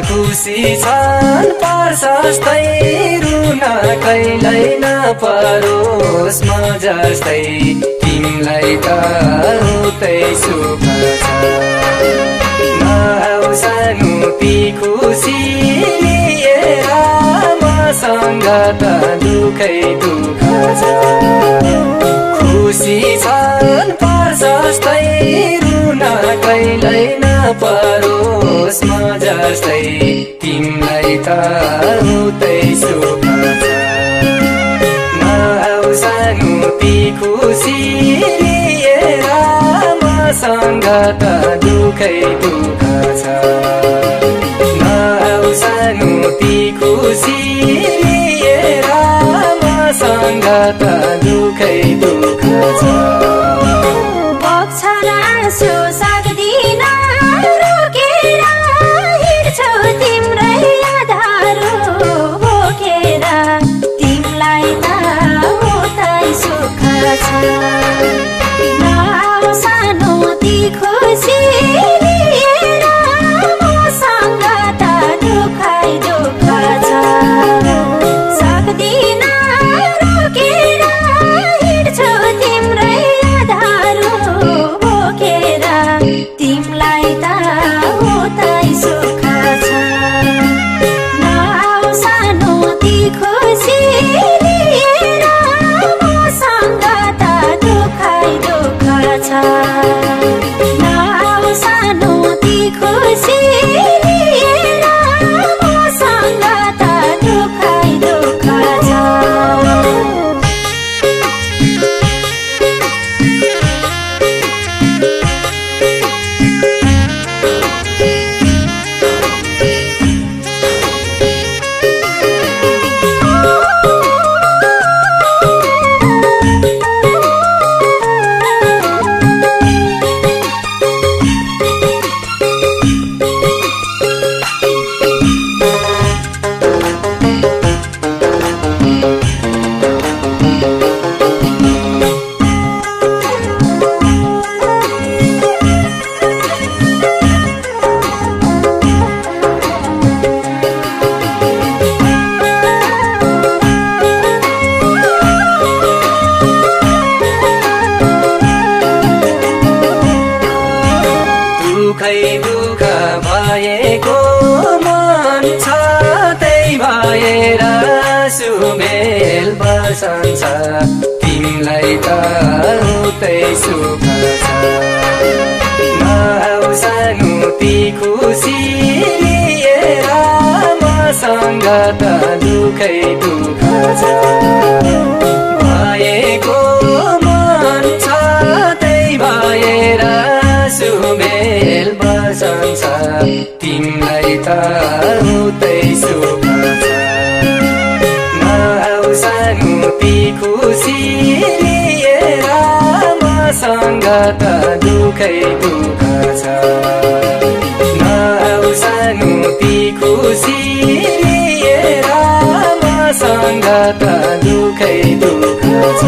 खुसी छन् प्रशस्तै रुन कहिल्यै नपरोस् म जस्तै तिमीलाई त उतै सुख छ नआउ सानो ती खुसी लिएर मसँग त दुखै दुख छ खुसी छन् प्रशस्तै रुन कहिल्यै नपरोस् म जस्तै तिमीलाई त उतै सुख छ नआउ सानो ती खुसी लिएर मसँग त दुखै दुख छ नआउ सानो ती खुसी लिएर मसँग त दुखै दुख छ दुख भएको मन छ त्यही भएर सुमेल बसन्छ तिमीलाई त उतै सुख छ नआउ सानो ती खुसी लिएर मसँग त दुखै दुख छ भएको मन छ त्यही भएर सुमेल बसन्छ तिमीलाई त उतै सुख छ नआउ सानो ती खुसी लिएर मसँग त दुखै दुख छ नआउ सानो ती खुसी लिएर मसँग त दुखै दुख छ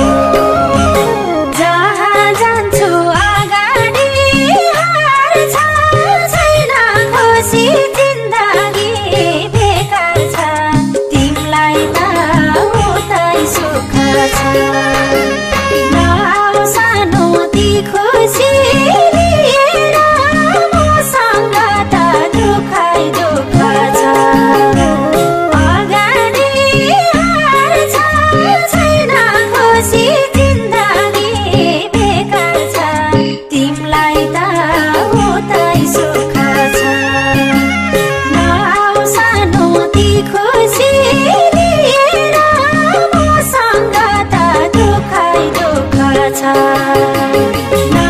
छ